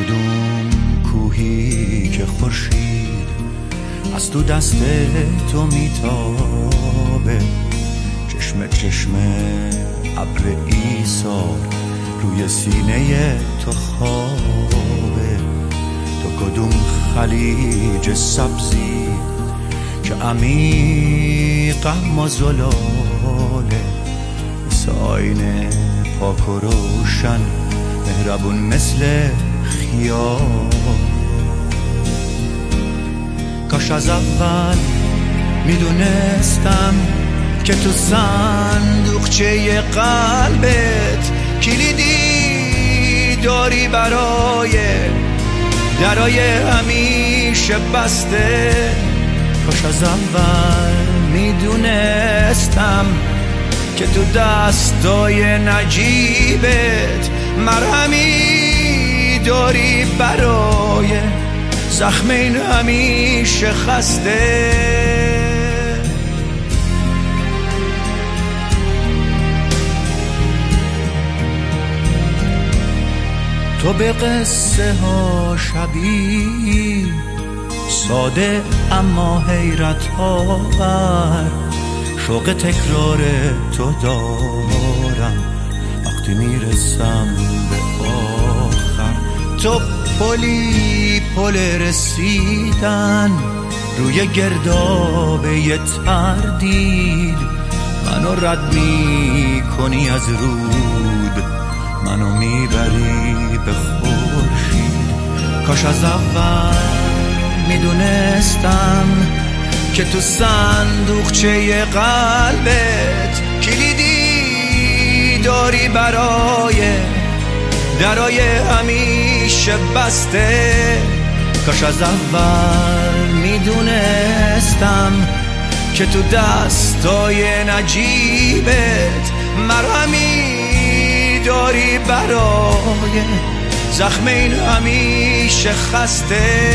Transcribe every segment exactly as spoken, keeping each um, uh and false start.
کدوم کوهی که خورشید از تو دست تو میتابه، چشم چشم ابر ایثار روی سینه تو خوابه. تو کدوم خلیج سبزی که عمیق اما زلاله، مثل آینه پاک و روشن مهربون مثل خیال. کاش از اول میدونستم که تو صندوقچه قلبت کلیدی داری برای درای همیشه بسته. کاش از اول میدونستم که تو دستای نجیبت مرهمی داری برای زخم این همیشه خسته. تو به قصه ها شبیه، ساده اما حیرت آور، شوق تکرار تو دارم وقتی میرسم به آخر. تو پلی پل رسیدن روی گردابه ی تردید، منو رد می کنی از رود، منو میبری به خورشید. کاش از اول میدونستم که تو صندوقچه قلبت کلیدی داری برای درای همیشه بسته. کاش از اول میدونستم که تو دستای نجیبت مرهمی داری برای زخم این همیشه خسته.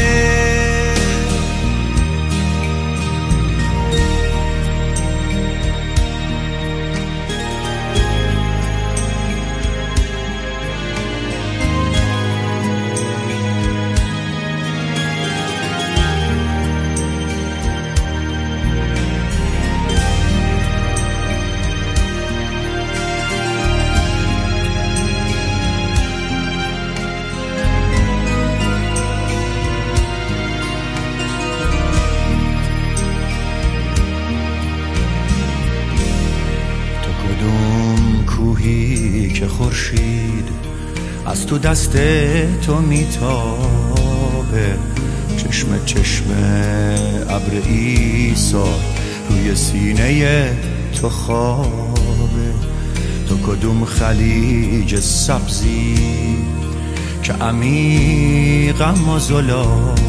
کوهی که خورشید از تو دست تو میتابه، چشم چشم ابر ایثار روی سینه تو خوابه. تو کدوم خلیج سبزی که عمیق اما زلاله،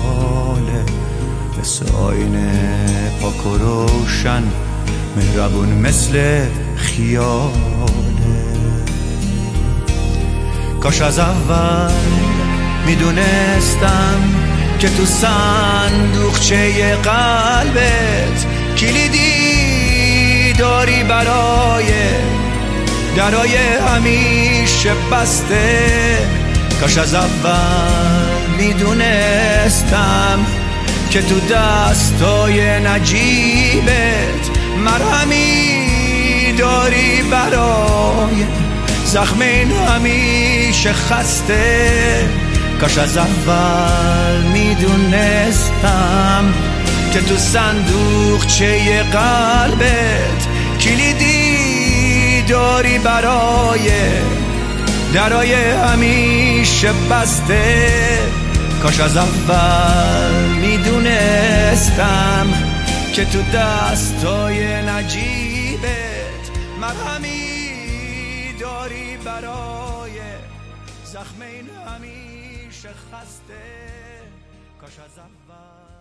مثل آینه پاک و روشن مهربون مثل خیاله. کاش از اول میدونستم که تو صندوقچه قلبت کلیدی داری برای درای همیشه بسته. کاش از اول میدونستم که تو دستای نجیبت مرهمی داری برای زخم این همیشه خسته. کاش از اول میدونستم که تو صندوقچه قلبت کلیدی داری برای درای همیشه بسته. کاش از اول میدونستم که تو دستای نجیبت مرهمی داری برای زخم این همیشه خسته. کاش از اول